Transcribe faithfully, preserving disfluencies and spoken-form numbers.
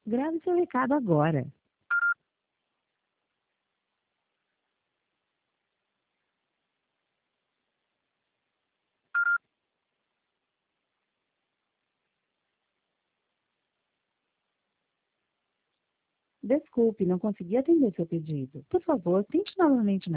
Grave seu recado agora. Desculpe, não consegui atender seu pedido. Por favor, tente novamente.